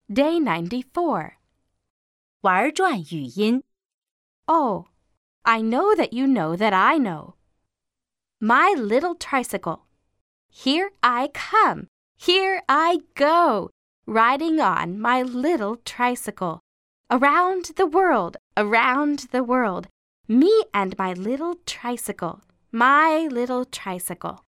Day 94. 玩转语音 Oh, I know that you know that I know. My little tricycle. Here I come, here I go, riding on my little tricycle. Around the world, me and my little tricycle, my little tricycle.